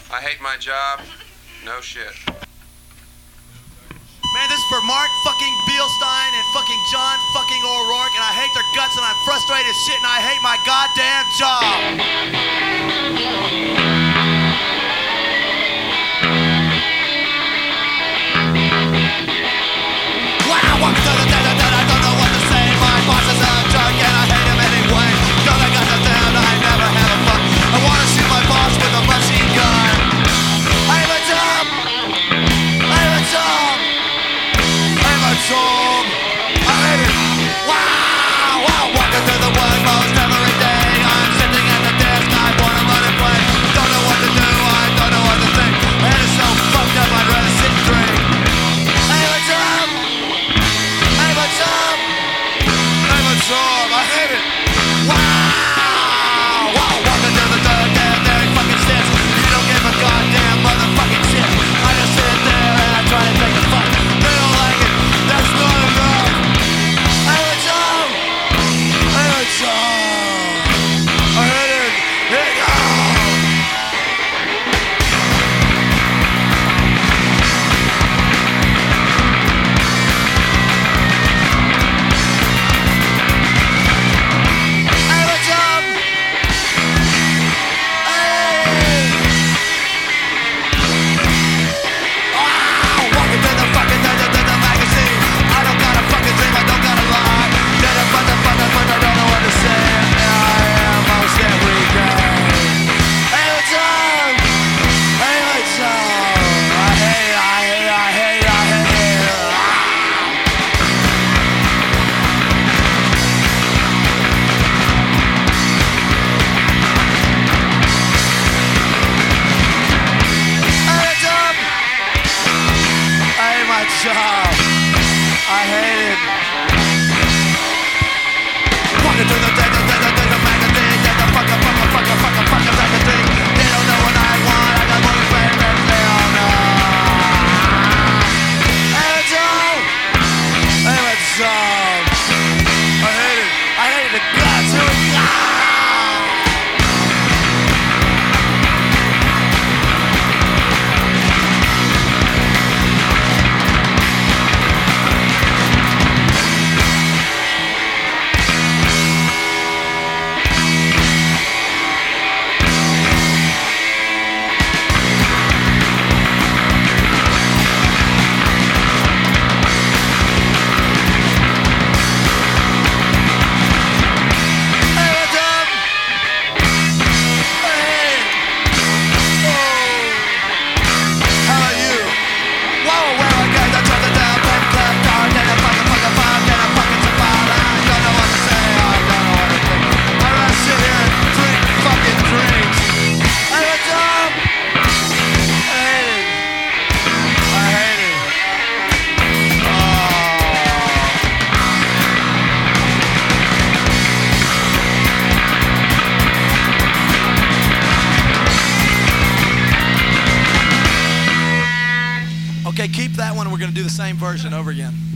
I hate my job. No shit. Man, this is for Mark fucking Beilstein and fucking John fucking O'Rourke, and I hate their guts and I'm frustrated as shit and I hate my goddamn job. Walking through the desert and I don't know what to say. My boss is a jerk and I hate him anyway. Don't I got the damn, I never have a fuck. I wanna shoot my boss with a machine gun. I have a job. I have a job. I have a job. I hate it. Wow, wow. Walking through the woods most every day. I'm sitting at the desk, I wanna run and play. Don't know what to do, I don't know what to think. My head is so fucked up, I'd rather sit and drink. I have a job. I hate it. Wow, wow, walking through the dirt, there he fucking sits. You don't give a goddamn motherfucking shit. I just sit there and I try to take a fight. They don't like it, that's not enough. I have a job. I have a job. I hate it. Here you go. I hate it. Walking through the magazine, get the fucking magazine. They don't know what I want, I got more fame than they all know. I have a job. I have a job. I hate it. I hate the guts. Here we go. Okay, keep that one. We're going to do the same version over again.